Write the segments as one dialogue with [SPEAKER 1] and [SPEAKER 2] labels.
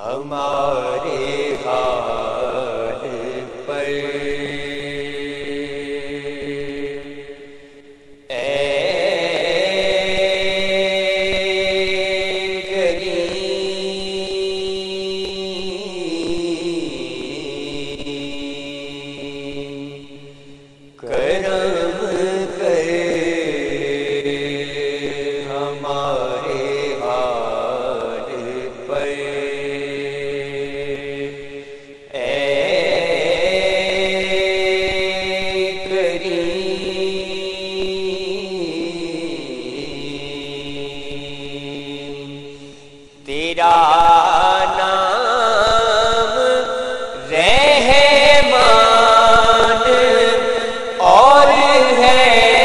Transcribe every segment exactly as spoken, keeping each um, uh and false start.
[SPEAKER 1] ہمارے حال پر تیرا نام رحمان اور ہے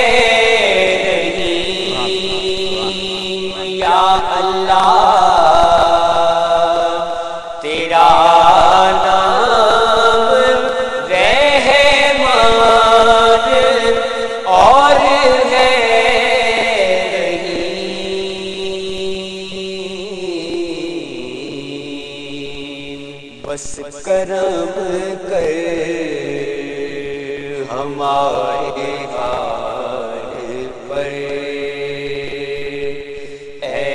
[SPEAKER 1] رحیم یا اللہ، تیرا نام رحمان اور ہے بس کرم کر ہمارے حال پر اے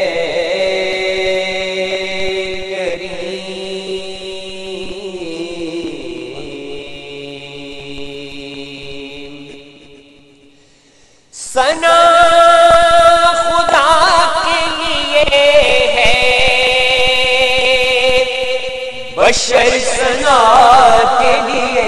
[SPEAKER 1] کریم۔ ثنا خدا کے لیے ہے، بشر ثنا کے لیے،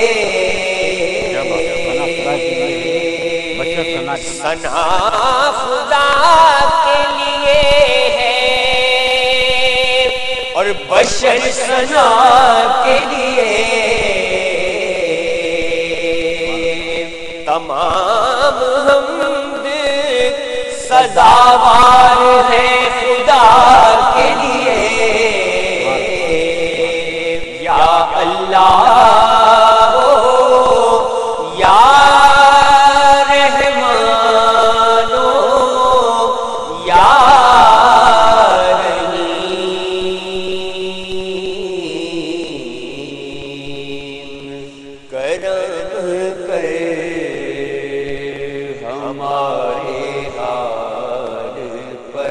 [SPEAKER 1] ثنا خدا کے لیے ہے اور بشر ثنا کے لیے، تمام حمد سزاوار ہے خدا کے لیے یا اللہ یا رحمان یا رحیم، کرم کر ہمارے حال پر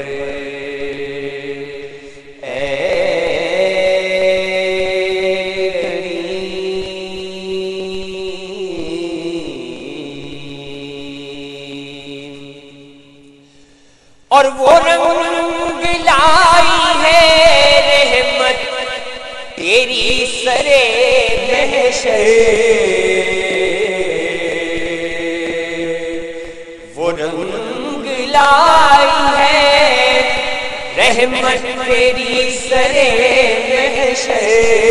[SPEAKER 1] اور وہ رنگ لائی ہے رحمت تیری سرے محشر، وہ رنگ لائی ہے رحمت تیری سرے محشر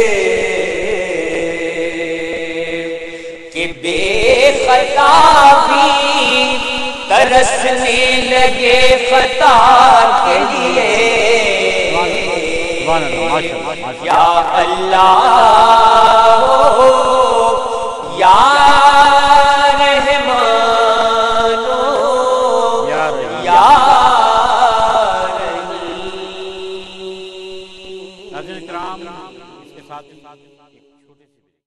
[SPEAKER 1] کہ بے خطا بھی ترسنے لگے خطا کے لیے یا اللہ یا رحمان یا رحیم۔
[SPEAKER 2] ناظرین کرام، اس کے ساتھ ایک چھوٹی سی